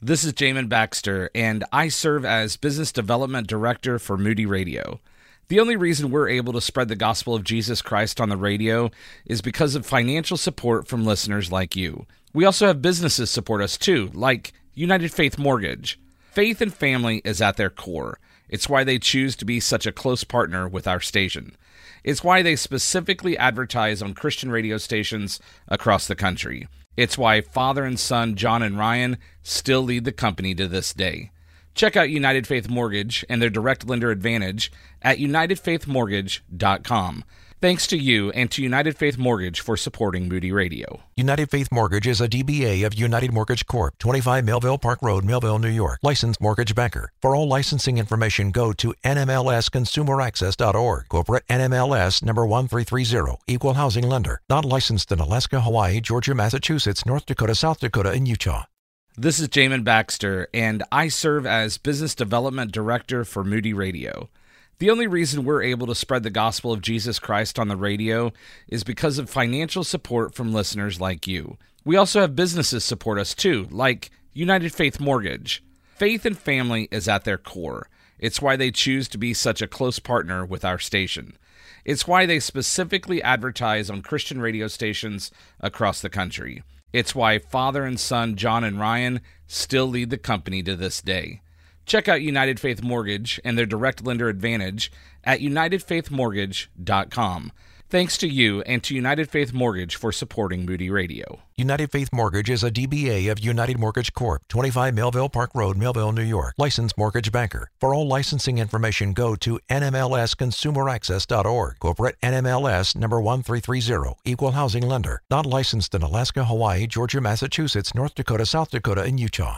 This is Jamin Baxter, and I serve as Business Development Director for Moody Radio. The only reason we're able to spread the gospel of Jesus Christ on the radio is because of financial support from listeners like you. We also have businesses support us too, like United Faith Mortgage. Faith and family is at their core. It's why they choose to be such a close partner with our station. It's why they specifically advertise on Christian radio stations across the country. It's why father and son John and Ryan still lead the company to this day. Check out United Faith Mortgage and their direct lender advantage at UnitedFaithMortgage.com. Thanks to you and to United Faith Mortgage for supporting Moody Radio. United Faith Mortgage is a DBA of United Mortgage Corp., 25 Melville Park Road, Melville, New York. Licensed mortgage banker. For all licensing information, go to NMLSConsumerAccess.org. Corporate NMLS number 1330. Equal housing lender. Not licensed in Alaska, Hawaii, Georgia, Massachusetts, North Dakota, South Dakota, and Utah. This is Jamin Baxter, and I serve as Business Development Director for Moody Radio. The only reason we're able to spread the gospel of Jesus Christ on the radio is because of financial support from listeners like you. We also have businesses support us too, like United Faith Mortgage. Faith and family is at their core. It's why they choose to be such a close partner with our station. It's why they specifically advertise on Christian radio stations across the country. It's why father and son John and Ryan still lead the company to this day. Check out United Faith Mortgage and their direct lender advantage at UnitedFaithMortgage.com. Thanks to you and to United Faith Mortgage for supporting Moody Radio. United Faith Mortgage is a DBA of United Mortgage Corp., 25 Melville Park Road, Melville, New York. Licensed mortgage banker. For all licensing information, go to NMLSConsumerAccess.org. Corporate NMLS number 1330. Equal housing lender. Not licensed in Alaska, Hawaii, Georgia, Massachusetts, North Dakota, South Dakota, and Utah.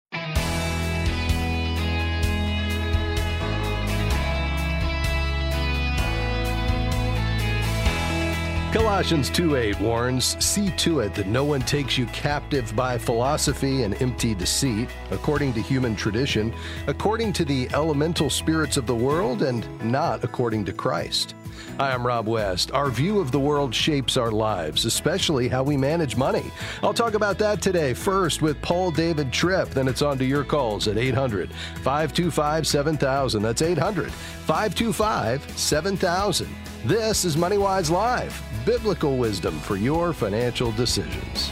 Colossians 2:8 warns, "See to it that no one takes you captive by philosophy and empty deceit, according to human tradition, according to the elemental spirits of the world, and not according to Christ." Hi, I'm Rob West. Our view of the world shapes our lives, especially how we manage money. I'll talk about that today, first with Paul David Tripp. Then it's on to your calls at 800-525-7000. That's 800-525-7000. This is MoneyWise Live, biblical wisdom for your financial decisions.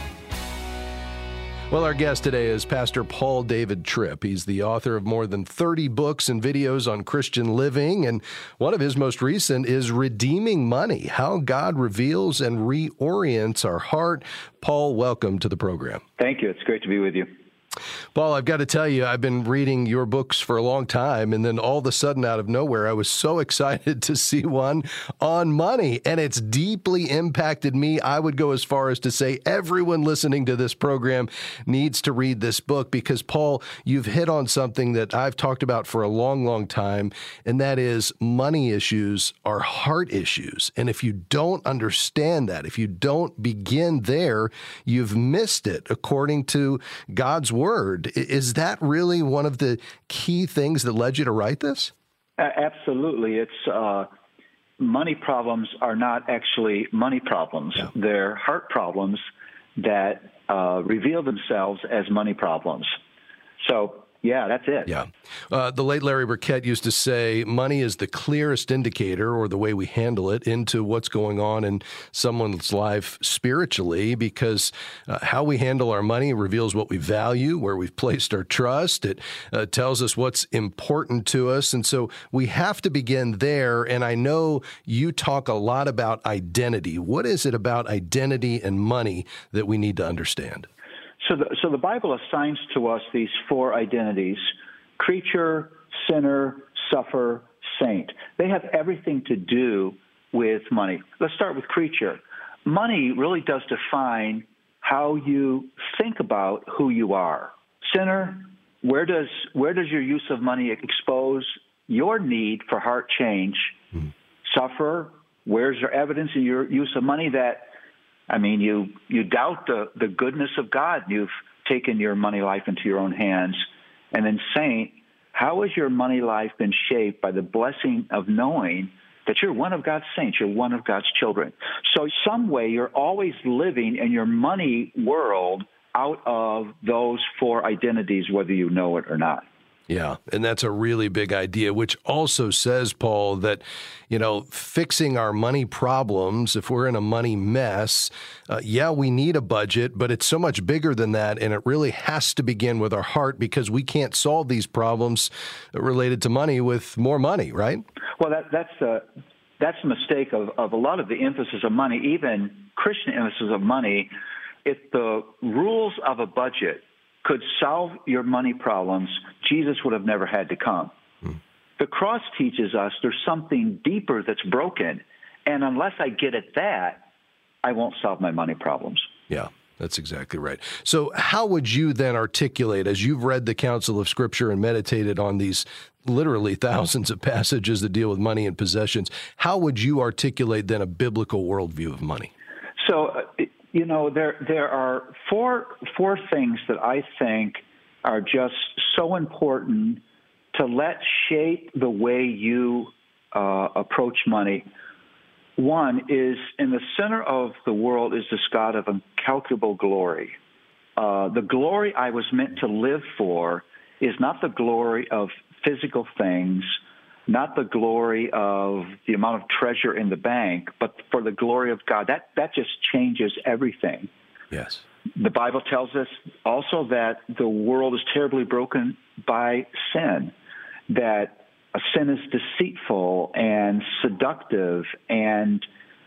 Well, our guest today is Pastor Paul David Tripp. He's the author of more than 30 books and videos on Christian living, and one of his most recent is Redeeming Money, How God Reveals and Reorients Our Heart. Paul, welcome to the program. Thank you. It's great to be with you. Paul, I've got to tell you, I've been reading your books for a long time, and then all of a sudden, out of nowhere, I was so excited to see one on money, and it's deeply impacted me. I would go as far as to say everyone listening to this program needs to read this book because, Paul, you've hit on something that I've talked about for a long, long time, and that is money issues are heart issues. And if you don't understand that, if you don't begin there, you've missed it, according to God's Word. Is that really one of the key things that led you to write this? Absolutely. It's money problems are not actually money problems. Yeah. They're heart problems that reveal themselves as money problems. So, yeah, that's it. Yeah. The late Larry Burkett used to say money is the clearest indicator, or the way we handle it, into what's going on in someone's life spiritually, because how we handle our money reveals what we value, where we've placed our trust. It tells us what's important to us. And so we have to begin there. And I know you talk a lot about identity. What is it about identity and money that we need to understand? So the Bible assigns to us these four identities: creature, sinner, sufferer, saint. They have everything to do with money. Let's start with creature. Money really does define how you think about who you are. Sinner, where does your use of money expose your need for heart change? Mm-hmm. Sufferer, where's your evidence in your use of money that you doubt the goodness of God. You've taken your money life into your own hands. And then saint, how has your money life been shaped by the blessing of knowing that you're one of God's saints, you're one of God's children? So some way you're always living in your money world out of those 4 identities, whether you know it or not. Yeah, and that's a really big idea, which also says, Paul, that, fixing our money problems, if we're in a money mess, we need a budget, but it's so much bigger than that, and it really has to begin with our heart, because we can't solve these problems related to money with more money, right? Well, that's a mistake of a lot of the emphasis of money, even Christian emphasis of money. If the rules of a budget could solve your money problems, Jesus would have never had to come. The cross teaches us there's something deeper that's broken, and unless I get at that, I won't solve my money problems. Yeah, that's exactly right. So how would you then articulate, as you've read the counsel of Scripture and meditated on these literally thousands of passages that deal with money and possessions, how would you articulate then a biblical worldview of money? So, there are four things that I think are just so important to let shape the way you approach money. One is, in the center of the world is this God of incalculable glory. The glory I was meant to live for is not the glory of physical things, not the glory of the amount of treasure in the bank, but for the glory of God. That just changes everything. Yes. The Bible tells us also that the world is terribly broken by sin, that sin is deceitful and seductive and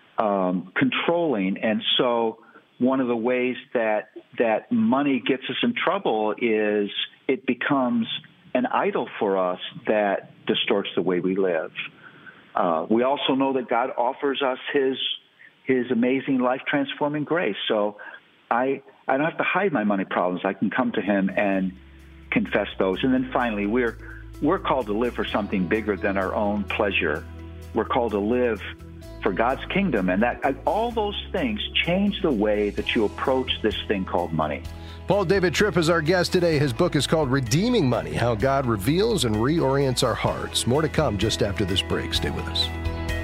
controlling. And so one of the ways that money gets us in trouble is it becomes an idol for us that distorts the way we live. We also know that God offers us His amazing life-transforming grace. So I don't have to hide my money problems. I can come to Him and confess those. And then finally, we're called to live for something bigger than our own pleasure. We're called to live for God's kingdom, and that all those things change the way that you approach this thing called money. Paul David Tripp is our guest today. His book is called Redeeming Money: How God Reveals and Reorients Our Hearts. More to come just after this break. Stay with us.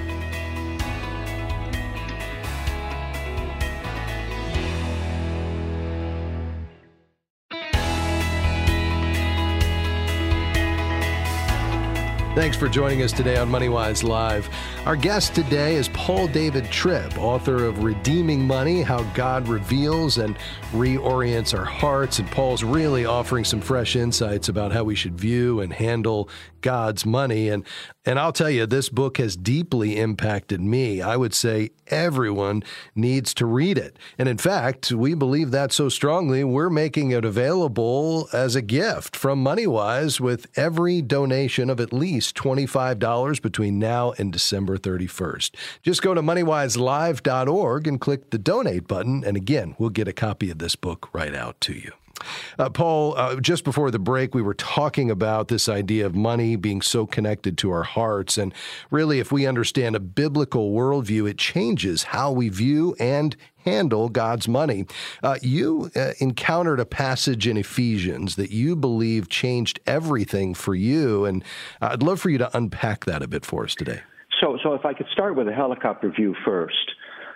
Thanks for joining us today on MoneyWise Live. Our guest today is Paul David Tripp, author of Redeeming Money: How God Reveals and Reorients Our Hearts. And Paul's really offering some fresh insights about how we should view and handle God's money. And I'll tell you, this book has deeply impacted me. I would say everyone needs to read it. And in fact, we believe that so strongly, we're making it available as a gift from MoneyWise with every donation of at least $25 between now and December 31st. Just go to moneywiselive.org and click the donate button. And again, we'll get a copy of this book right out to you. Paul, just before the break, we were talking about this idea of money being so connected to our hearts. And really, if we understand a biblical worldview, it changes how we view and handle God's money. You encountered a passage in Ephesians that you believe changed everything for you. And I'd love for you to unpack that a bit for us today. So if I could start with a helicopter view first.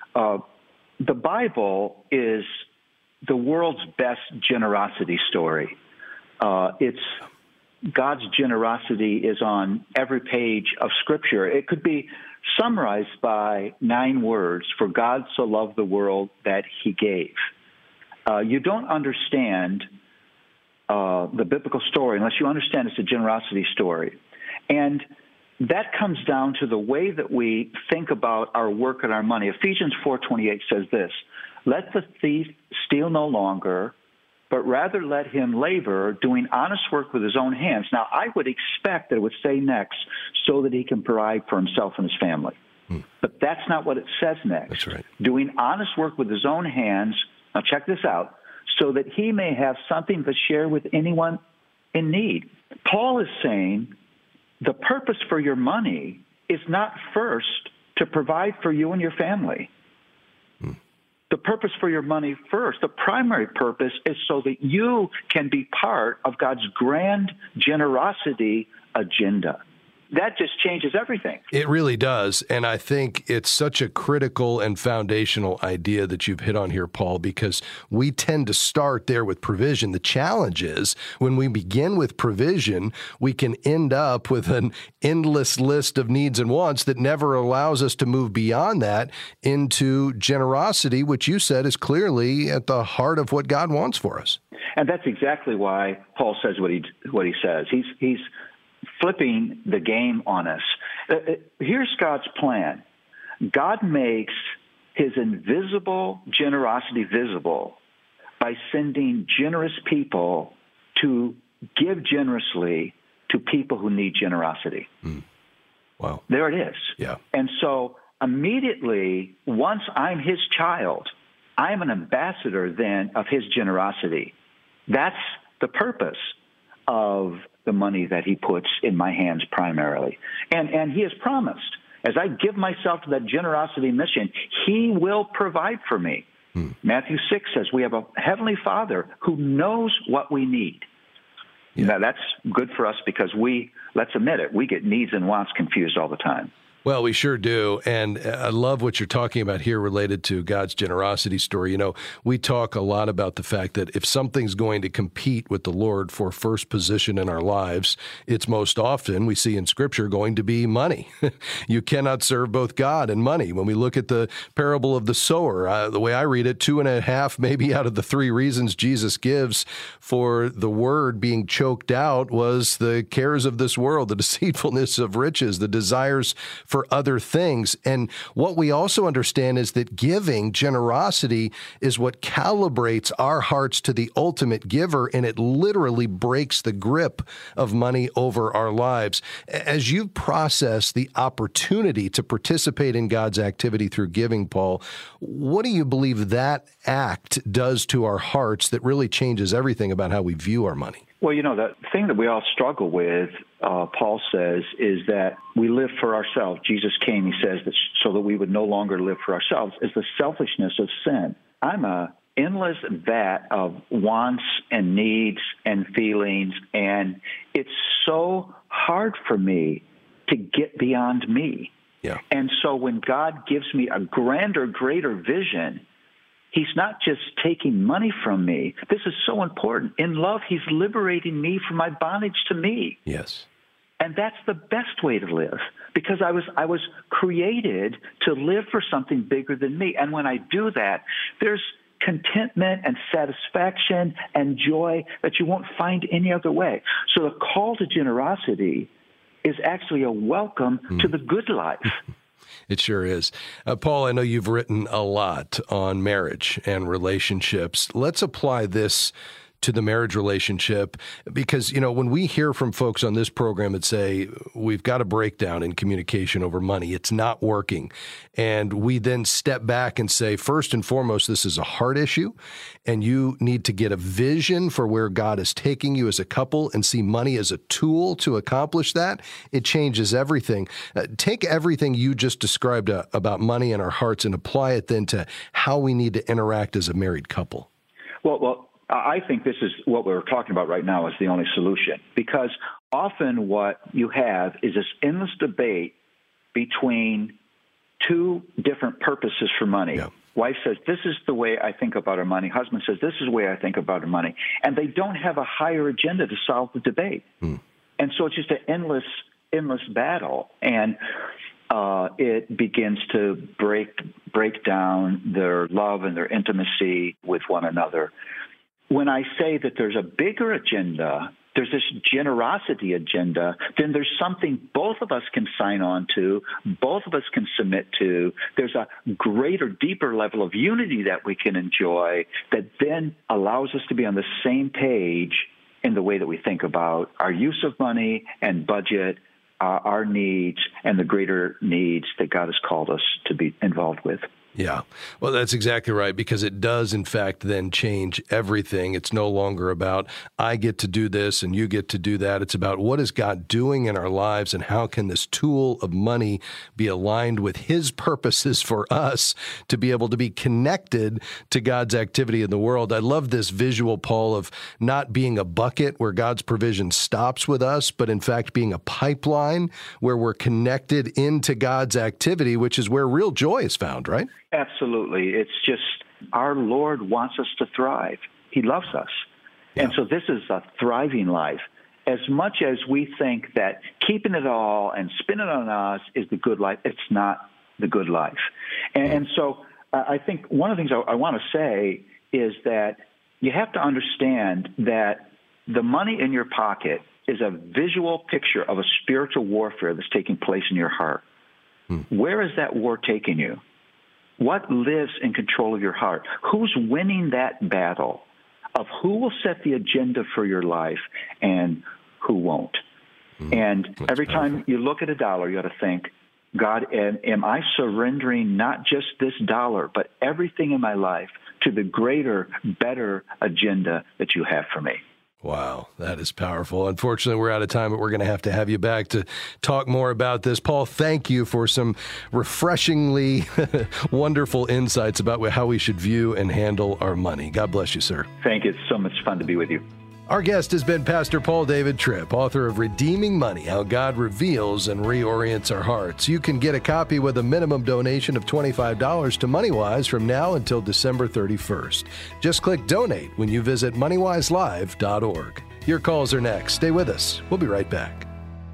The Bible is the world's best generosity story. It's God's generosity is on every page of Scripture. It could be summarized by 9 words: for God so loved the world that He gave. You don't understand the biblical story unless you understand it's a generosity story. And that comes down to the way that we think about our work and our money. Ephesians 4:28 says this: let the thief steal no longer, but rather let him labor, doing honest work with his own hands. Now, I would expect that it would say next, so that he can provide for himself and his family. But that's not what it says next. That's right. Doing honest work with his own hands, now check this out, so that he may have something to share with anyone in need. Paul is saying the purpose for your money is not first to provide for you and your family. The purpose for your money first, the primary purpose, is so that you can be part of God's grand generosity agenda. that just changes everything. It really does. And I think it's such a critical and foundational idea that you've hit on here, Paul, because we tend to start there with provision. The challenge is when we begin with provision, we can end up with an endless list of needs and wants that never allows us to move beyond that into generosity, which you said is clearly at the heart of what God wants for us. And that's exactly why Paul says what he says. He's flipping the game on us. Here's God's plan. God makes his invisible generosity visible by sending generous people to give generously to people who need generosity. Wow. There it is. Yeah. And so immediately, once I'm his child, I'm an ambassador then of his generosity. That's the purpose of the money that he puts in my hands primarily. And he has promised, as I give myself to that generosity mission, he will provide for me. Matthew 6 says we have a heavenly Father who knows what we need. Yeah. Now, that's good for us because let's admit it, we get needs and wants confused all the time. Well, we sure do. And I love what you're talking about here related to God's generosity story. You know, we talk a lot about the fact that if something's going to compete with the Lord for first position in our lives, it's most often, we see in Scripture, going to be money. You cannot serve both God and money. When we look at the parable of the sower, the way I read it, 2.5 maybe out of the 3 reasons Jesus gives for the word being choked out was the cares of this world, the deceitfulness of riches, the desires for other things. And what we also understand is that giving, generosity, is what calibrates our hearts to the ultimate giver, and it literally breaks the grip of money over our lives. As you process the opportunity to participate in God's activity through giving, Paul, what do you believe that act does to our hearts that really changes everything about how we view our money? Well, you know, the thing that we all struggle with, Paul says, is that we live for ourselves. Jesus came, he says, that so that we would no longer live for ourselves, is the selfishness of sin. I'm a endless vat of wants and needs and feelings, and it's so hard for me to get beyond me. Yeah. And so when God gives me a grander, greater vision, he's not just taking money from me. This is so important. In love, he's liberating me from my bondage to me. Yes. And that's the best way to live, because I was created to live for something bigger than me. And when I do that, there's contentment and satisfaction and joy that you won't find any other way. So the call to generosity is actually a welcome to the good life. It sure is. Paul, I know you've written a lot on marriage and relationships. Let's apply this to the marriage relationship, because, you know, when we hear from folks on this program that say we've got a breakdown in communication over money, it's not working, and we then step back and say, first and foremost, this is a heart issue, and you need to get a vision for where God is taking you as a couple and see money as a tool to accomplish that. It changes everything. Take everything you just described about money in our hearts and apply it then to how we need to interact as a married couple. Well, I think this is what we're talking about right now is the only solution, because often what you have is this endless debate between two different purposes for money. Yeah. Wife says, this is the way I think about our money. Husband says, this is the way I think about our money. And they don't have a higher agenda to solve the debate. And so it's just an endless battle. And it begins to break down their love and their intimacy with one another. When I say that there's a bigger agenda, there's this generosity agenda, then there's something both of us can sign on to, both of us can submit to. There's a greater, deeper level of unity that we can enjoy that then allows us to be on the same page in the way that we think about our use of money and budget, our needs, and the greater needs that God has called us to be involved with. Yeah, well, that's exactly right, because it does, in fact, then change everything. It's no longer about, I get to do this and you get to do that. It's about, what is God doing in our lives, and how can this tool of money be aligned with his purposes for us to be able to be connected to God's activity in the world. I love this visual, Paul, of not being a bucket where God's provision stops with us, but in fact being a pipeline where we're connected into God's activity, which is where real joy is found, right? Absolutely. It's just our Lord wants us to thrive. He loves us. Yeah. And so this is a thriving life. As much as we think that keeping it all and spending it on us is the good life, it's not the good life. And so I think one of the things I want to say is that you have to understand that the money in your pocket is a visual picture of a spiritual warfare that's taking place in your heart. Where is that war taking you? What lives in control of your heart? Who's winning that battle of who will set the agenda for your life and who won't? And every time you look at a dollar, you got to think, God, am I surrendering not just this dollar, but everything in my life to the greater, better agenda that you have for me? Wow, that is powerful. Unfortunately, we're out of time, but we're going to have you back to talk more about this. Paul, thank you for some refreshingly wonderful insights about how we should view and handle our money. God bless you, sir. Thank you. It's so much fun to be with you. Our guest has been Pastor Paul David Tripp, author of Redeeming Money, How God Reveals and Reorients Our Hearts. You can get a copy with a minimum donation of $25 to MoneyWise from now until December 31st. Just click donate when you visit MoneyWiseLive.org. Your calls are next. Stay with us. We'll be right back.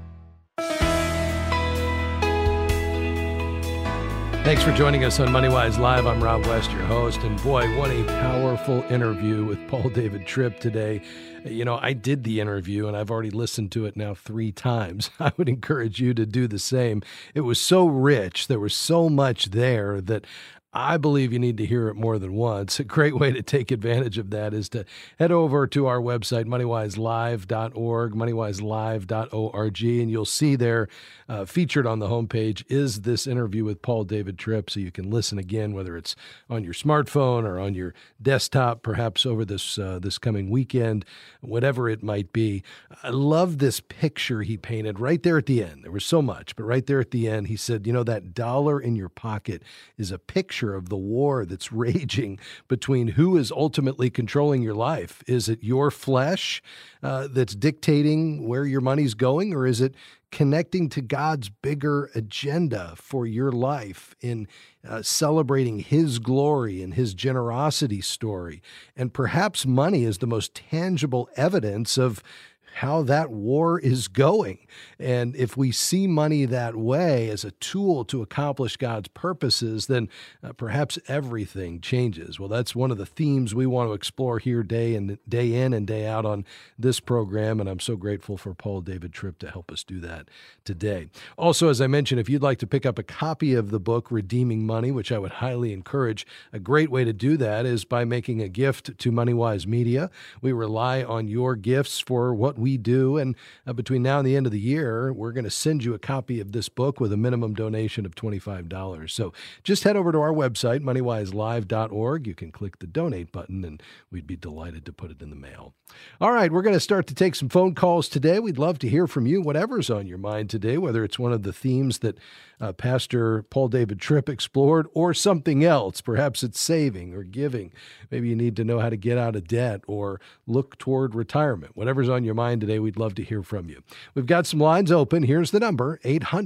Thanks for joining us on MoneyWise Live. I'm Rob West, your host. And boy, what a powerful interview with Paul David Tripp today. You know, I did the interview and I've already listened to it now 3 times. I would encourage you to do the same. It was so rich. There was so much there that I believe you need to hear it more than once. A great way to take advantage of that is to head over to our website, MoneyWiseLive.org, MoneyWiseLive.org, and you'll see there featured on the homepage is this interview with Paul David Tripp, so you can listen again, whether it's on your smartphone or on your desktop, perhaps over this coming weekend, whatever it might be. I love this picture he painted right there at the end. There was so much, but right there at the end, he said, you know, that dollar in your pocket is a picture of the war that's raging between who is ultimately controlling your life. Is it your flesh that's dictating where your money's going, or is it connecting to God's bigger agenda for your life in celebrating his glory and his generosity story? And perhaps money is the most tangible evidence of how that war is going. And if we see money that way as a tool to accomplish God's purposes, then perhaps everything changes. Well, that's one of the themes we want to explore here day in and day out on this program, and I'm so grateful for Paul David Tripp to help us do that today. Also, as I mentioned, if you'd like to pick up a copy of the book, Redeeming Money, which I would highly encourage, a great way to do that is by making a gift to MoneyWise Media. We rely on your gifts for what we do, and between now and the end of the year, we're going to send you a copy of this book with a minimum donation of $25. So just head over to our website, MoneyWiseLive.org. You can click the donate button, and we'd be delighted to put it in the mail. All right, we're going to start to take some phone calls today. We'd love to hear from you, whatever's on your mind today, whether it's one of the themes that Pastor Paul David Tripp explored or something else. Perhaps it's saving or giving. Maybe you need to know how to get out of debt or look toward retirement. Whatever's on your mind today, we'd love to hear from you. We've got some lines open. Here's the number,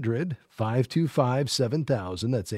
800-525-7000. That's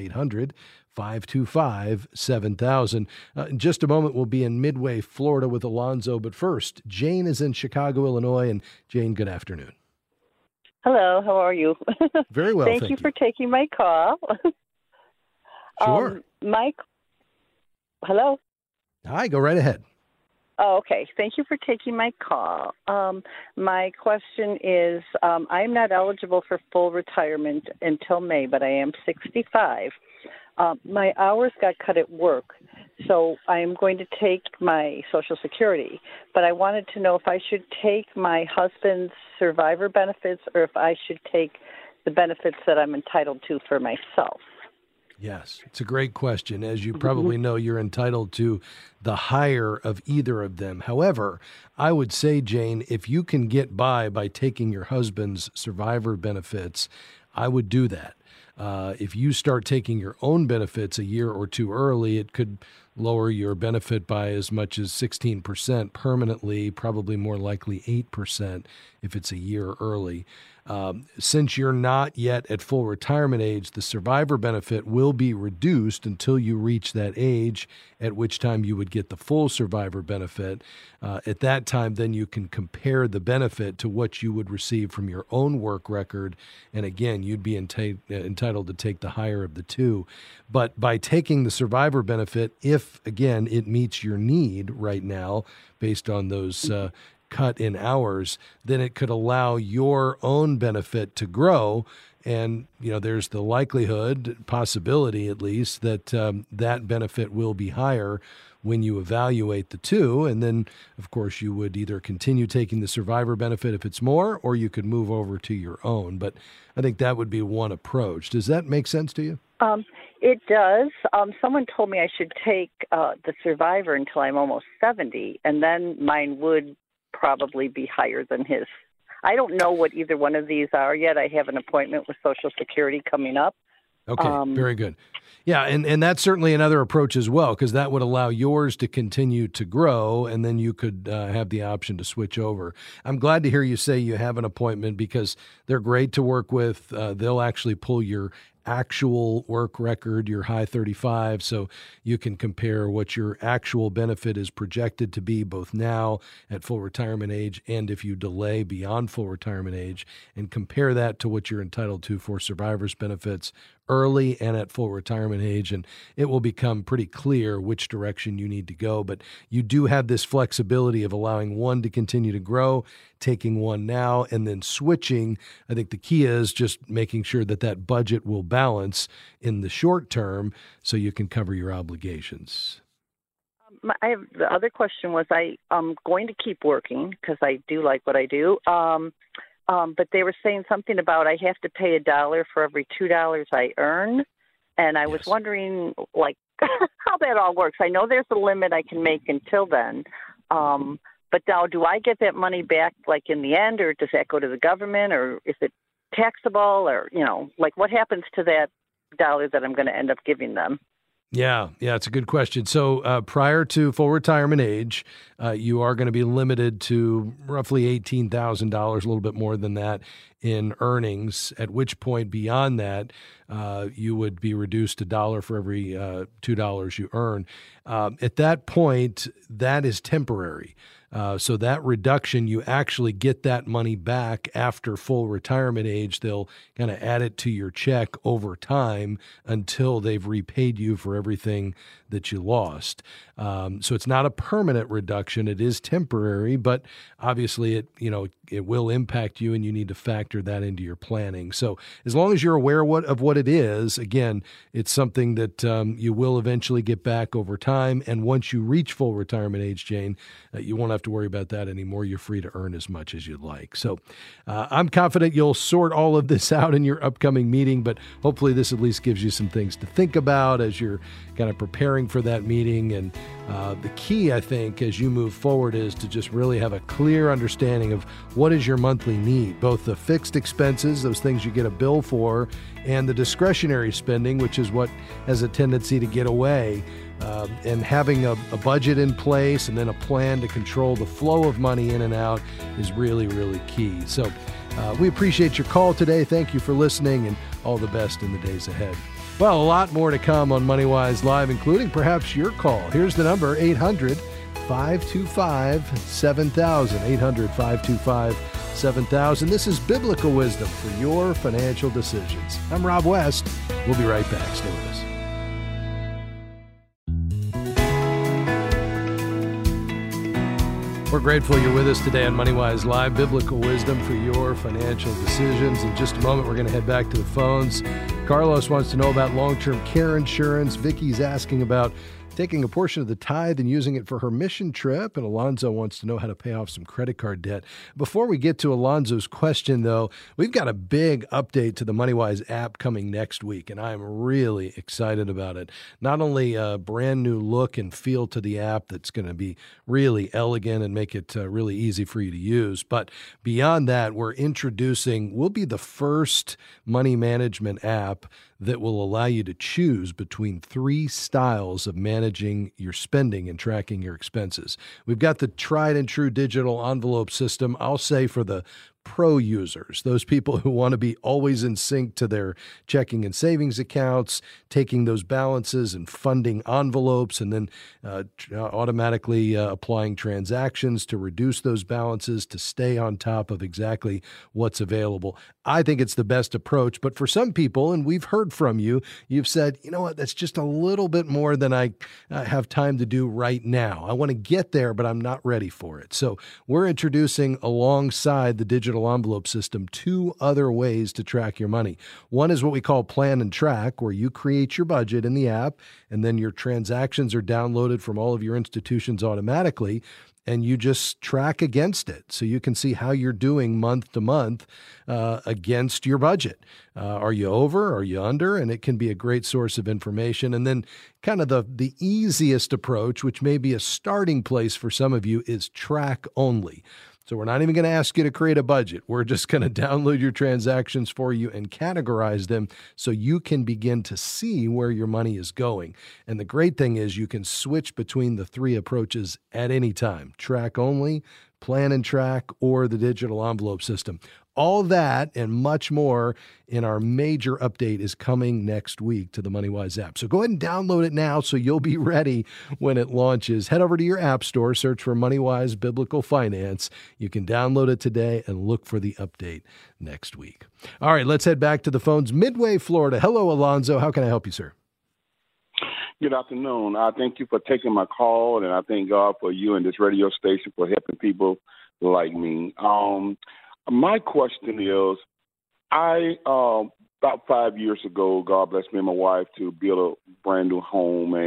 800-525-7000. In just a moment, we'll be in Midway, Florida with Alonzo. But first, Jane is in Chicago, Illinois. And Jane, good afternoon. Hello, how are you? Very well, thank you for taking my call. Sure. Hello? Hi, go right ahead. Oh, okay. Thank you for taking my call. My question is, I'm not eligible for full retirement until May, but I am 65. My hours got cut at work, so I'm going to take my Social Security. But I wanted to know if I should take my husband's survivor benefits or if I should take the benefits that I'm entitled to for myself. Yes, it's a great question. As you probably know, you're entitled to the higher of either of them. However, I would say, Jane, if you can get by taking your husband's survivor benefits, I would do that. If you start taking your own benefits a year or two early, it could lower your benefit by as much as 16% permanently, probably more likely 8% if it's a year early. Since you're not yet at full retirement age, the survivor benefit will be reduced until you reach that age, at which time you would get the full survivor benefit. At that time, then you can compare the benefit to what you would receive from your own work record. And again, you'd be entitled to take the higher of the two. But by taking the survivor benefit, if, again, it meets your need right now, based on those cut in hours, then it could allow your own benefit to grow. And, there's the likelihood, possibility at least, that that benefit will be higher when you evaluate the two. And then, of course, you would either continue taking the survivor benefit if it's more, or you could move over to your own. But I think that would be one approach. Does that make sense to you? It does. Someone told me I should take the survivor until I'm almost 70, and then mine would probably be higher than his. I don't know what either one of these are yet. I have an appointment with Social Security coming up. Okay, very good. Yeah, and that's certainly another approach as well, because that would allow yours to continue to grow, and then you could have the option to switch over. I'm glad to hear you say you have an appointment, because they're great to work with. They'll actually pull your actual work record, your high 35, so you can compare what your actual benefit is projected to be both now at full retirement age and if you delay beyond full retirement age, and compare that to what you're entitled to for survivor's benefits early and at full retirement age, and it will become pretty clear which direction you need to go. But you do have this flexibility of allowing one to continue to grow, taking one now, and then switching. I think the key is just making sure that that budget will balance in the short term so you can cover your obligations. The other question was, I'm going to keep working because I do like what I do. But they were saying something about I have to pay $1 for every $2 I earn. And I was wondering, how that all works. I know there's a limit I can make until then. But now, do I get that money back, in the end, or does that go to the government, or is it taxable, or, what happens to that $1 that I'm going to end up giving them? Yeah, it's a good question. So prior to full retirement age, you are going to be limited to roughly $18,000, a little bit more than that, in earnings, at which point beyond that, you would be reduced $1 for every $2 you earn. At that point, that is temporary. So that reduction, you actually get that money back after full retirement age. They'll kind of add it to your check over time until they've repaid you for everything that you lost. So it's not a permanent reduction. It is temporary, but obviously it will impact you, and you need to factor that into your planning. So as long as you're aware of what it is, again, it's something that you will eventually get back over time. And once you reach full retirement age, Jane, you won't have to worry about that anymore. You're free to earn as much as you'd like. So I'm confident you'll sort all of this out in your upcoming meeting, but hopefully this at least gives you some things to think about as you're kind of preparing for that meeting. And the key, I think, as you move forward is to just really have a clear understanding of what is your monthly need, both the fixed expenses, those things you get a bill for, and the discretionary spending, which is what has a tendency to get away. And having a budget in place and then a plan to control the flow of money in and out is really, really key. So we appreciate your call today. Thank you for listening, and all the best in the days ahead. Well, a lot more to come on MoneyWise Live, including perhaps your call. Here's the number, 800-525-7000, 800-525-7000. This is Biblical Wisdom for your financial decisions. I'm Rob West. We'll be right back. Stay with us. We're grateful you're with us today on MoneyWise Live, Biblical Wisdom for your financial decisions. In just a moment, we're going to head back to the phones. Carlos wants to know about long-term care insurance. Vicky's asking about taking a portion of the tithe and using it for her mission trip. And Alonzo wants to know how to pay off some credit card debt. Before we get to Alonzo's question, though, we've got a big update to the MoneyWise app coming next week, and I'm really excited about it. Not only a brand new look and feel to the app that's going to be really elegant and make it really easy for you to use, but beyond that, we'll be the first money management app that will allow you to choose between 3 styles of managing your spending and tracking your expenses. We've got the tried and true digital envelope system, I'll say for the pro users, those people who want to be always in sync to their checking and savings accounts, taking those balances and funding envelopes, and then automatically applying transactions to reduce those balances to stay on top of exactly what's available. I think it's the best approach, but for some people, and we've heard from you, you've said, you know what, that's just a little bit more than I have time to do right now. I want to get there, but I'm not ready for it. So we're introducing alongside the digital envelope system 2 other ways to track your money. One is what we call Plan and Track, where you create your budget in the app, and then your transactions are downloaded from all of your institutions automatically, and you just track against it. So you can see how you're doing month to month against your budget. Are you over? Are you under? And it can be a great source of information. And then kind of the easiest approach, which may be a starting place for some of you, is Track Only. So we're not even going to ask you to create a budget. We're just going to download your transactions for you and categorize them so you can begin to see where your money is going. And the great thing is you can switch between the 3 approaches at any time: Track Only, Plan and Track, or the digital envelope system. All that and much more in our major update is coming next week to the MoneyWise app. So go ahead and download it now so you'll be ready when it launches. Head over to your app store, search for MoneyWise Biblical Finance. You can download it today and look for the update next week. All right, let's head back to the phones. Midway, Florida. Hello, Alonzo. How can I help you, sir? Good afternoon. I thank you for taking my call, and I thank God for you and this radio station for helping people like me. My question is, about 5 years ago, God blessed me and my wife to build a brand new home,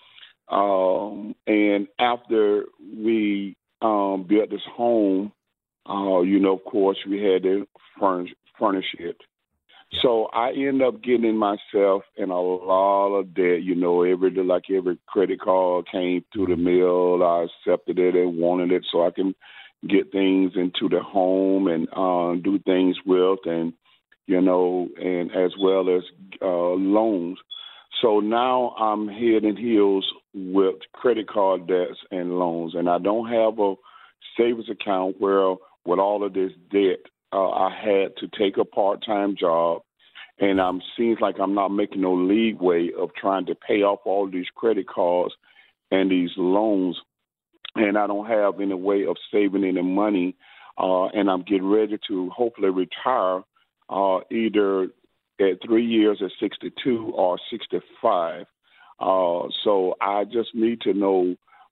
and after we built this home, of course, we had to furnish it. So I ended up getting myself in a lot of debt. Every credit card came through the mail, I accepted it and wanted it so I can get things into the home and do things with, and as well as loans. So now I'm head and heels with credit card debts and loans, and I don't have a savings account where with all of this debt, I had to take a part-time job, and seems like I'm not making no leeway of trying to pay off all these credit cards and these loans. And I don't have any way of saving any money, and I'm getting ready to hopefully retire either at 3 years at 62 or 65. So I just need to know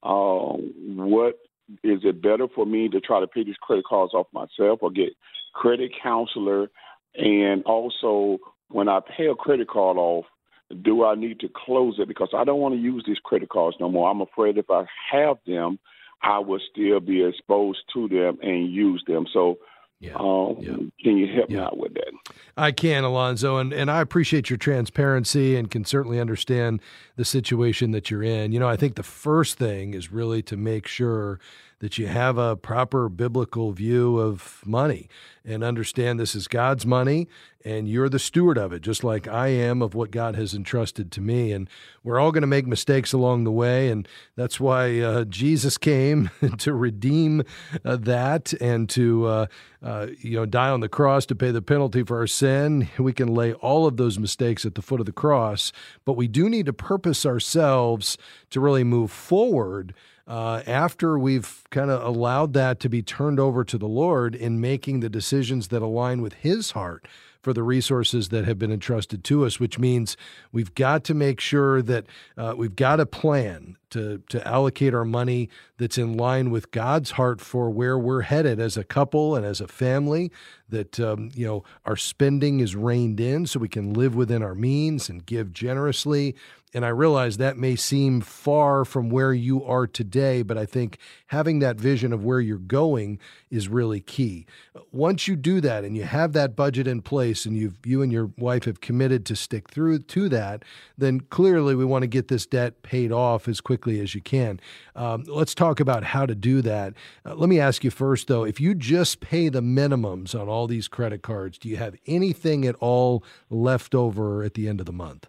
what is it better for me to try to pay these credit cards off myself or get credit counselor? And also, when I pay a credit card off, do I need to close it? Because I don't want to use these credit cards no more. I'm afraid if I have them, I will still be exposed to them and use them. So can you help me out with that? I can, Alonzo, and I appreciate your transparency and can certainly understand the situation that you're in. I think the first thing is really to make sure that you have a proper biblical view of money and understand this is God's money and you're the steward of it, just like I am of what God has entrusted to me. And we're all going to make mistakes along the way, and that's why Jesus came to redeem that and to die on the cross to pay the penalty for our sin. We can lay all of those mistakes at the foot of the cross, but we do need to purpose ourselves to really move forward after we've kind of allowed that to be turned over to the Lord in making the decisions that align with His heart for the resources that have been entrusted to us, which means we've got to make sure that we've got a plan to allocate our money that's in line with God's heart for where we're headed as a couple and as a family, that our spending is reined in so we can live within our means and give generously. And I realize that may seem far from where you are today, but I think having that vision of where you're going is really key. Once you do that and you have that budget in place and you and your wife have committed to stick through to that, then clearly we want to get this debt paid off as quickly as you can. Let's talk about how to do that. Let me ask you first, though, if you just pay the minimums on all these credit cards, do you have anything at all left over at the end of the month?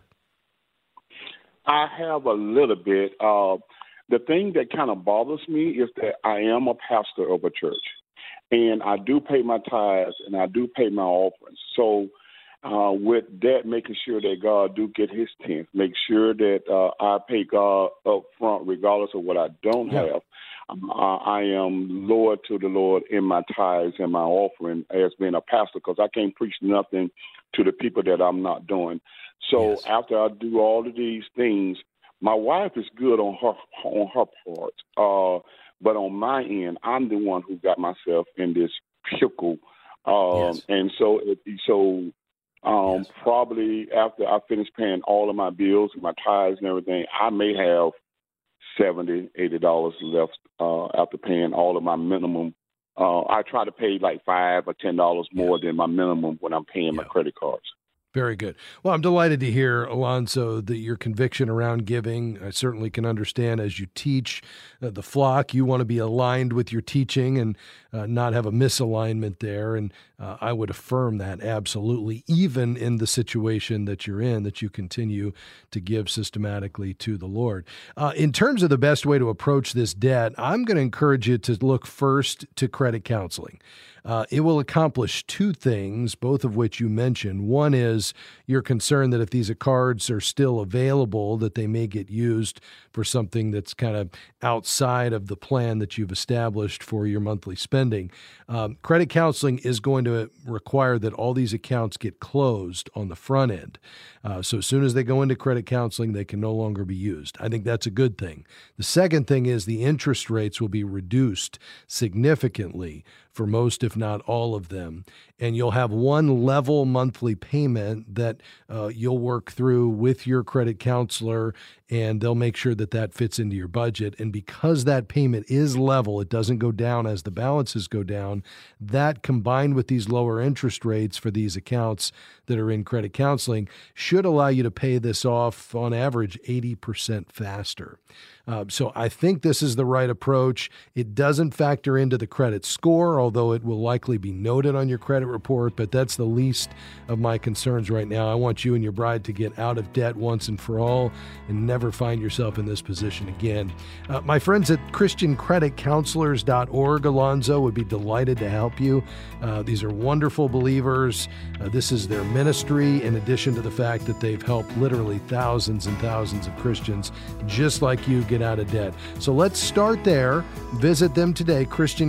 I have a little bit. The thing that kind of bothers me is that I am a pastor of a church, and I do pay my tithes and I do pay my offerings. So with that, making sure that God do get his tenth, make sure that I pay God up front regardless of what I don't have. I am loyal to the Lord in my tithes and my offering as being a pastor, because I can't preach nothing to the people that I'm not doing. So after I do all of these things, my wife is good on her part, but on my end, I'm the one who got myself in this pickle, and probably after I finish paying all of my bills, my tithes and everything, I may have $70, $80 left after paying all of my minimum. I try to pay like $5 or $10 more than my minimum when I'm paying my credit cards. Very good. Well, I'm delighted to hear, Alonzo, that your conviction around giving. I certainly can understand as you teach the flock, you want to be aligned with your teaching and not have a misalignment there. And I would affirm that absolutely, even in the situation that you're in, that you continue to give systematically to the Lord. In terms of the best way to approach this debt, I'm going to encourage you to look first to credit counseling. It will accomplish two things, both of which you mentioned. One is you're concerned that if these cards are still available, that they may get used for something that's kind of outside of the plan that you've established for your monthly spending. Credit counseling is going to require that all these accounts get closed on the front end. So as soon as they go into credit counseling, they can no longer be used. I think that's a good thing. The second thing is the interest rates will be reduced significantly for most, if not all of them. And you'll have one level monthly payment that you'll work through with your credit counselor, and they'll make sure that that fits into your budget. And because that payment is level, it doesn't go down as the balances go down. That, combined with these lower interest rates for these accounts that are in credit counseling, should allow you to pay this off on average 80% faster. So I think this is the right approach. It doesn't factor into the credit score, although it will likely be noted on your credit report, but that's the least of my concerns right now. I want you and your bride to get out of debt once and for all and never find yourself in this position again. My friends at ChristianCreditCounselors.org, Alonzo, would be delighted to help you. These are wonderful believers. This is their ministry, in addition to the fact that they've helped literally thousands and thousands of Christians just like you get out of debt. So let's start there. Visit them today,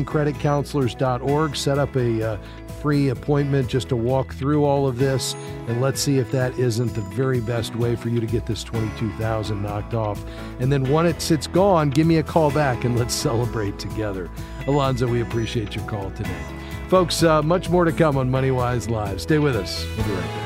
ChristianCreditCounselors.org. Set up a free appointment just to walk through all of this, and let's see if that isn't the very best way for you to get this $22,000 knocked off. And then once it's gone, give me a call back and let's celebrate together. Alonzo, we appreciate your call today. Folks, much more to come on MoneyWise Live. Stay with us. We'll be right back.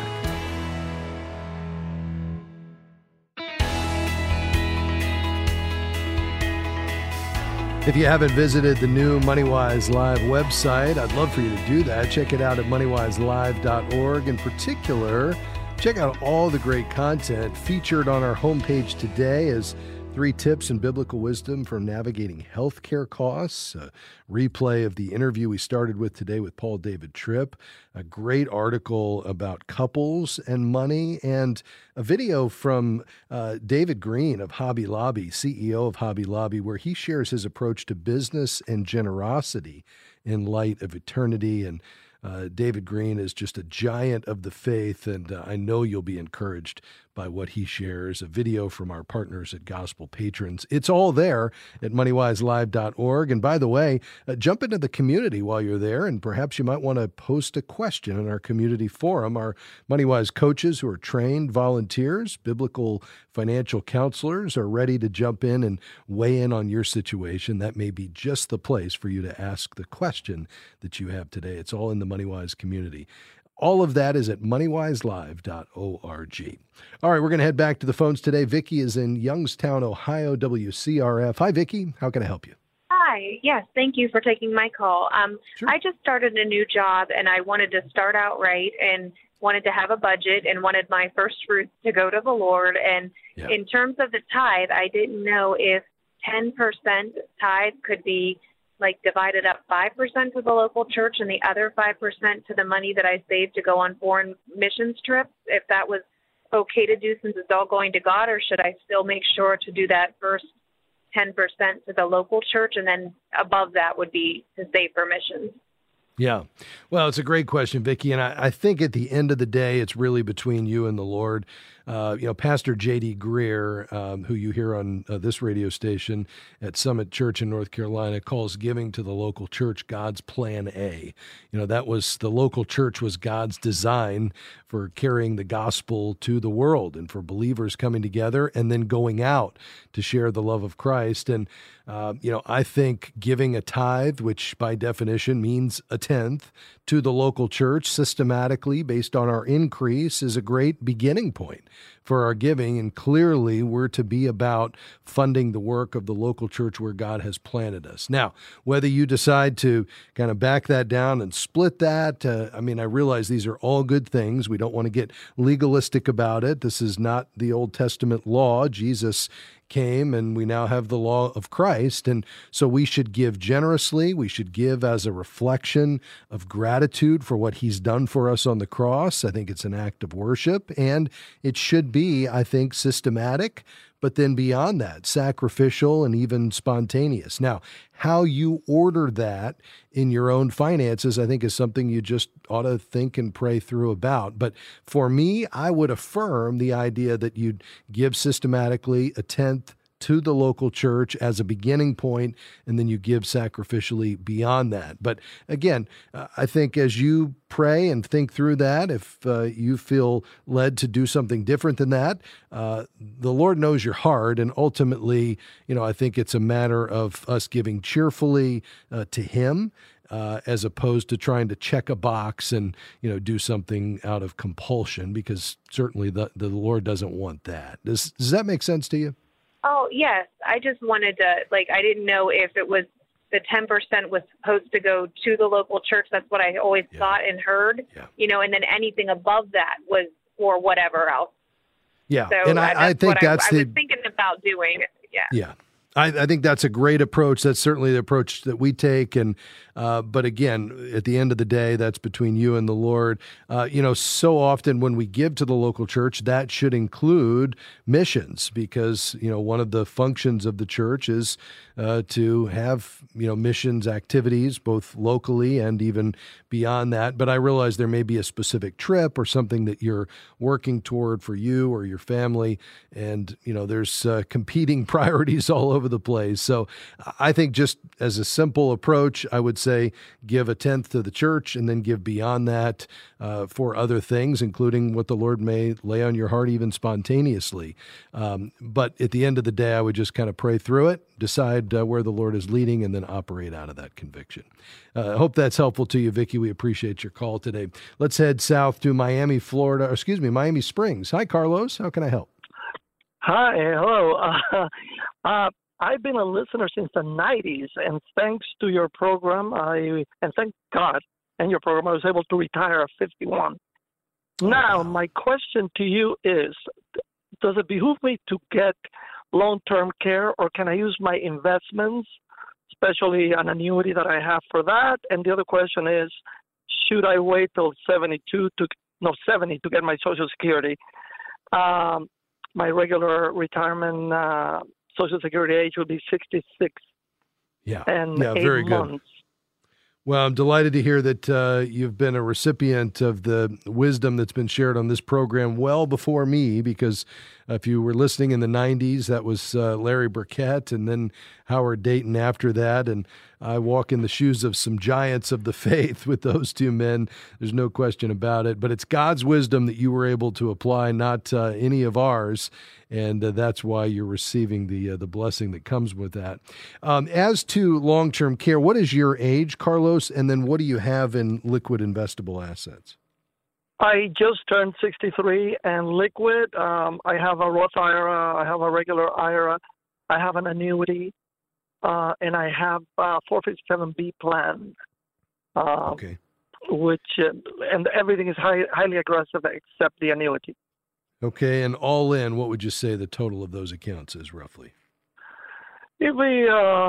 If you haven't visited the new MoneyWise Live website, I'd love for you to do that. Check it out at moneywiselive.org. In particular, check out all the great content featured on our homepage today as 3 tips and biblical wisdom for navigating healthcare costs, a replay of the interview we started with today with Paul David Tripp, a great article about couples and money, and a video from David Green of Hobby Lobby, CEO of Hobby Lobby, where he shares his approach to business and generosity in light of eternity. And David Green is just a giant of the faith, and I know you'll be encouraged by what he shares, a video from our partners at Gospel Patrons. It's all there at moneywiselive.org. And by the way, jump into the community while you're there, and perhaps you might want to post a question in our community forum. Our MoneyWise coaches who are trained volunteers, biblical financial counselors, are ready to jump in and weigh in on your situation. That may be just the place for you to ask the question that you have today. It's all in the MoneyWise community. All of that is at moneywiselive.org. All right, we're going to head back to the phones today. Vicki is in Youngstown, Ohio, WCRF. Hi, Vicki. How can I help you? Hi. Yes, thank you for taking my call. Sure. I just started a new job, and I wanted to start out right and wanted to have a budget and wanted my first fruits to go to the Lord. And in terms of the tithe, I didn't know if 10% tithe could be like divided up 5% to the local church and the other 5% to the money that I saved to go on foreign missions trips, if that was okay to do since it's all going to God, or should I still make sure to do that first 10% to the local church and then above that would be to save for missions? Yeah. Well, it's a great question, Vicki. And I think at the end of the day, it's really between you and the Lord. Pastor J.D. Greer, who you hear on this radio station at Summit Church in North Carolina, calls giving to the local church God's plan A. That was the local church was God's design for carrying the gospel to the world and for believers coming together and then going out to share the love of Christ. And, I think giving a tithe, which by definition means a tenth, to the local church systematically based on our increase is a great beginning point for our giving. And clearly we're to be about funding the work of the local church where God has planted us. Now, whether you decide to kind of back that down and split that, I realize these are all good things. We don't want to get legalistic about it. This is not the Old Testament law. Jesus came and we now have the law of Christ. And so we should give generously. We should give as a reflection of gratitude for what he's done for us on the cross. I think it's an act of worship, and it should be, I think, systematic, but then beyond that, sacrificial and even spontaneous. Now, how you order that in your own finances, I think, is something you just ought to think and pray through about. But for me, I would affirm the idea that you'd give systematically a tenth to the local church as a beginning point, and then you give sacrificially beyond that. But again, I think as you pray and think through that, if you feel led to do something different than that, the Lord knows your heart, and ultimately, I think it's a matter of us giving cheerfully to Him, as opposed to trying to check a box and, do something out of compulsion, because certainly the Lord doesn't want that. Does that make sense to you? Oh, yes. I just wanted to, I didn't know if it was the 10% was supposed to go to the local church. That's what I always thought and heard, and then anything above that was for whatever else. Yeah. So and I think I was thinking about doing. Yeah. I think that's a great approach. That's certainly the approach that we take. And but again, at the end of the day, that's between you and the Lord. So often when we give to the local church, that should include missions, because one of the functions of the church is to have missions activities both locally and even beyond that. But I realize there may be a specific trip or something that you're working toward for you or your family, and there's competing priorities all over the place. So I think just as a simple approach, I would say give a tenth to the church and then give beyond that for other things, including what the Lord may lay on your heart, even spontaneously. But at the end of the day, I would just kind of pray through it, decide where the Lord is leading, and then operate out of that conviction. I hope that's helpful to you, Vicki. We appreciate your call today. Let's head south to Miami Springs. Hi, Carlos. How can I help? Hi, hello. I've been a listener since the 90s, and thanks to your program, and thank God and your program, I was able to retire at 51. Now, my question to you is, does it behoove me to get long-term care, or can I use my investments, especially an annuity that I have for that? And the other question is, should I wait till 70 to get my Social Security? My regular retirement Social Security age will be 66. Yeah. And 8 very months. good. Well, I'm delighted to hear that you've been a recipient of the wisdom that's been shared on this program well before me, because if you were listening in the 90s, that was Larry Burkett, and then Howard Dayton after that. And I walk in the shoes of some giants of the faith with those two men. There's no question about it. But it's God's wisdom that you were able to apply, not any of ours. And that's why you're receiving the blessing that comes with that. As to long-term care, what is your age, Carlos? And then what do you have in liquid investable assets? I just turned 63 and liquid. I have a Roth IRA. I have a regular IRA. I have an annuity. And I have a 457B plan. Okay. Which, and everything is highly aggressive except the annuity. Okay, and all in, what would you say the total of those accounts is roughly? If we,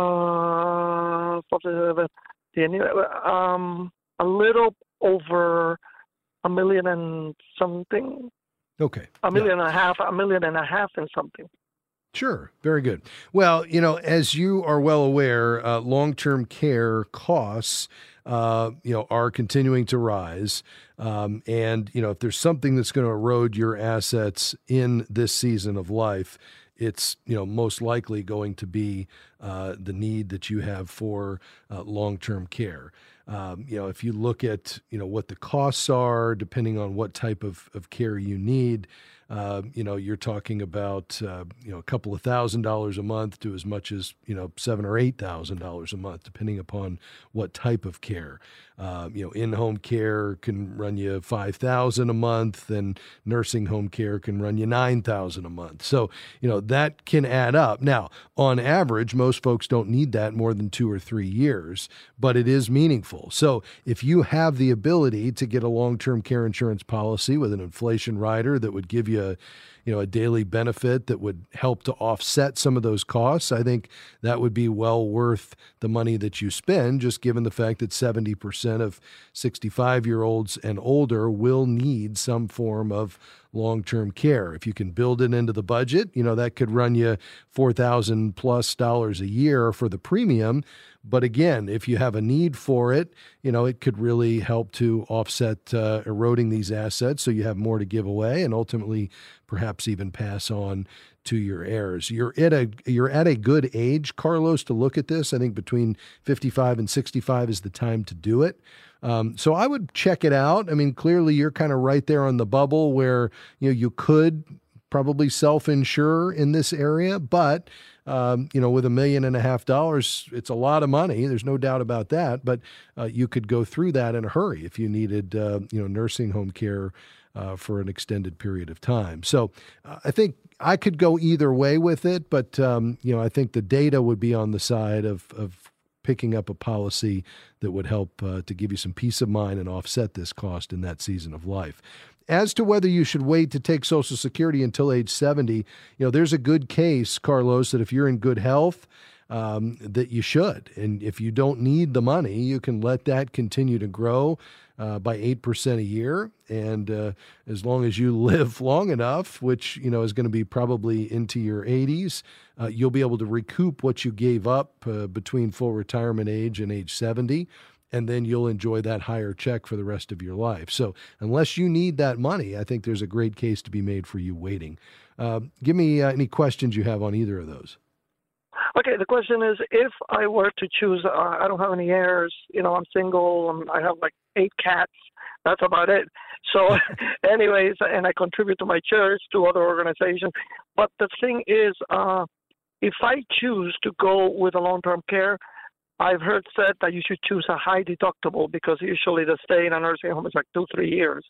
a little over $1 million and something. Okay. $1.5 million, $1.5 million and something. Sure. Very good. Well, as you are well aware, long-term care costs, are continuing to rise. And, if there's something that's going to erode your assets in this season of life, it's, most likely going to be the need that you have for long-term care. If you look at, what the costs are, depending on what type of care you need, you're talking about, a couple of $1,000s a month to as much as, $7,000 or $8,000 a month, depending upon what type of care. In-home care can run you $5,000 a month, and nursing home care can run you $9,000 a month. So, that can add up. Now, on average, most folks don't need that more than 2 or 3 years, but it is meaningful. So if you have the ability to get a long-term care insurance policy with an inflation rider that would give you a daily benefit that would help to offset some of those costs, I think that would be well worth the money that you spend, just given the fact that 70% of 65-year-olds and older will need some form of long-term care. If you can build it into the budget, that could run you $4,000+ a year for the premium. But again, if you have a need for it, it could really help to offset eroding these assets, so you have more to give away and ultimately perhaps even pass on to your heirs. You're at a good age, Carlos, to look at this. I think between 55 and 65 is the time to do it. So I would check it out. I mean, clearly you're kind of right there on the bubble where, you could probably self-insure in this area, but with $1.5 million, it's a lot of money. There's no doubt about that. But you could go through that in a hurry if you needed, nursing home care for an extended period of time. So I think I could go either way with it, but I think the data would be on the side of picking up a policy that would help to give you some peace of mind and offset this cost in that season of life. As to whether you should wait to take Social Security until age 70, there's a good case, Carlos, that if you're in good health, that you should. And if you don't need the money, you can let that continue to grow by 8% a year. And as long as you live long enough, which, is going to be probably into your 80s, you'll be able to recoup what you gave up between full retirement age and age 70. And then you'll enjoy that higher check for the rest of your life. So unless you need that money, I think there's a great case to be made for you waiting. Give me any questions you have on either of those. Okay, the question is, if I were to choose, I don't have any heirs, I'm single, I have like 8 cats, that's about it. So anyways, and I contribute to my church, to other organizations. But the thing is, if I choose to go with a long-term care, I've heard said that you should choose a high deductible, because usually the stay in a nursing home is like 2-3 years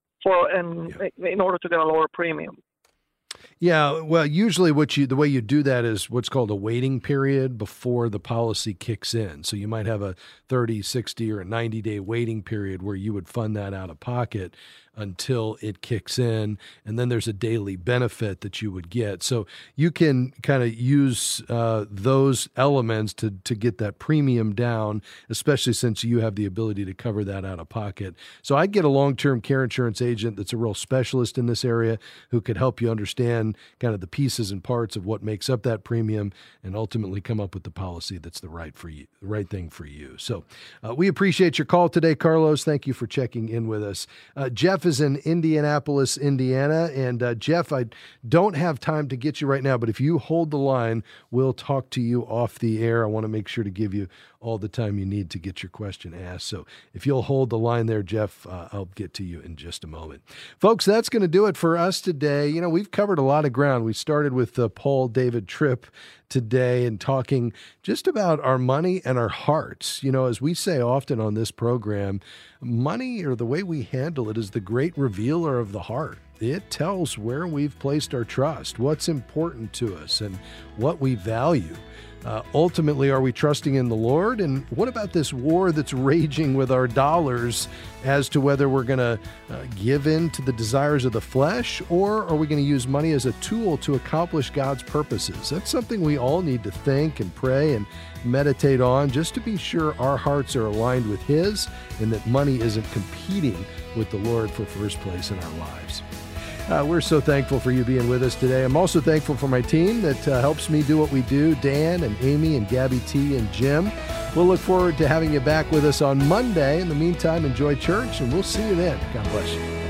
in order to get a lower premium. Yeah, well, usually the way you do that is what's called a waiting period before the policy kicks in. So you might have a 30, 60, or a 90-day waiting period where you would fund that out of pocket until it kicks in, and then there's a daily benefit that you would get. So you can kind of use those elements to get that premium down, especially since you have the ability to cover that out of pocket. So I'd get a long-term care insurance agent that's a real specialist in this area who could help you understand understand kind of the pieces and parts of what makes up that premium and ultimately come up with the policy that's the right thing for you. So we appreciate your call today, Carlos. Thank you for checking in with us. Jeff is in Indianapolis, Indiana. And Jeff, I don't have time to get you right now, but if you hold the line, we'll talk to you off the air. I want to make sure to give you all the time you need to get your question asked. So if you'll hold the line there, Jeff, I'll get to you in just a moment. Folks, that's going to do it for us today. You know, we've covered a lot of ground. We started with Paul David Tripp today and talking just about our money and our hearts. You know, as we say often on this program, money, or the way we handle it, is the great revealer of the heart. It tells where we've placed our trust, what's important to us, and what we value. Ultimately, are we trusting in the Lord? And what about this war that's raging with our dollars as to whether we're going to give in to the desires of the flesh, or are we going to use money as a tool to accomplish God's purposes? That's something we all need to think and pray and meditate on, just to be sure our hearts are aligned with His and that money isn't competing with the Lord for first place in our lives. We're so thankful for you being with us today. I'm also thankful for my team that helps me do what we do, Dan and Amy and Gabby T and Jim. We'll look forward to having you back with us on Monday. In the meantime, enjoy church, and we'll see you then. God bless you.